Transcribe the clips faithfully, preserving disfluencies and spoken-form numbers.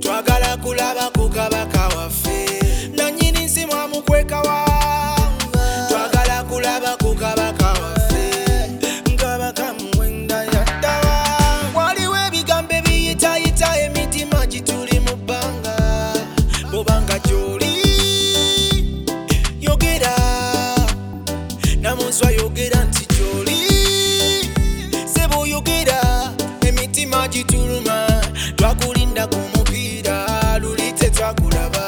twagala kulaba ku kabaka waffe nannyini nsi mwamukweka wanga twagala kulaba ku kabaka waffe nkabaka mwenda yaddawa waliwo ebigambo ebiyitayita emitima gituli mu bbanga bobanga gy'oli yogera namunswa yogera nti gy'oli sebo yogera emitima gituluma twakulinda ku mupiira luli tetwakulaba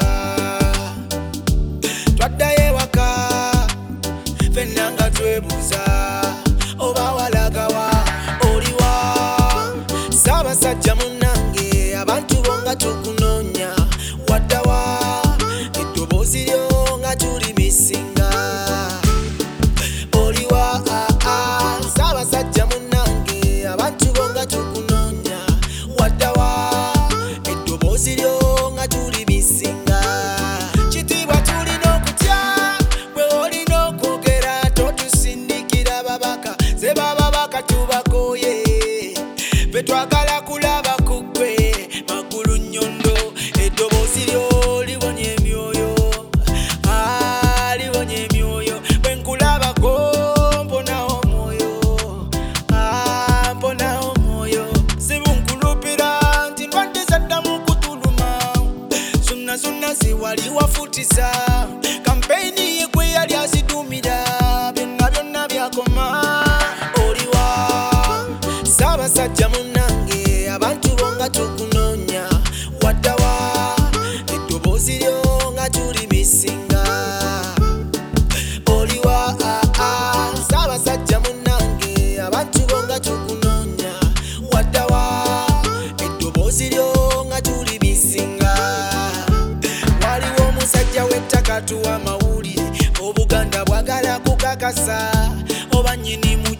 twaddayo ewaka ffenna nga twebuuza oba walagawa oliwa Ssaabasajja munnange abantu bo nga tukunoonya waddawa eddoboozi lyo nga tuli misinga oliwa Ssaabasajja munnange abantu bo nga tukunoonya waddawa eddoboozi lyo nga tuli misinga kitiibwa tulina okutya bwe olina okwogera totusindikira babaka ze bababaka tubakooye fe twagala kulaba ku ggwe magulu nnyondo eddoboozi lyo liwonya emyoyo Ah, liwonya emyoyo bwe nkulabako mponawo omwoyo Ah, mponawo omwoyo sibunkulupira nti ndwadde zaddamu kutuluma zonna zonna ziwali wafutisa kampeyini ye gwe yali azidumira byonna byonna byakoma oliwa Ssaabasajja munnange abantu bo nga tukunoonya waddawa eddoboozi lyo nga tuli misinga oliwa Ssaabasajja munnange abantu bo nga tukunoonya waddawa eddoboozi lyo nga tuli misinga waliwo omusajja w'ettaka tuwa amawulire obuganda bwagala kukakasa oba nnyini mu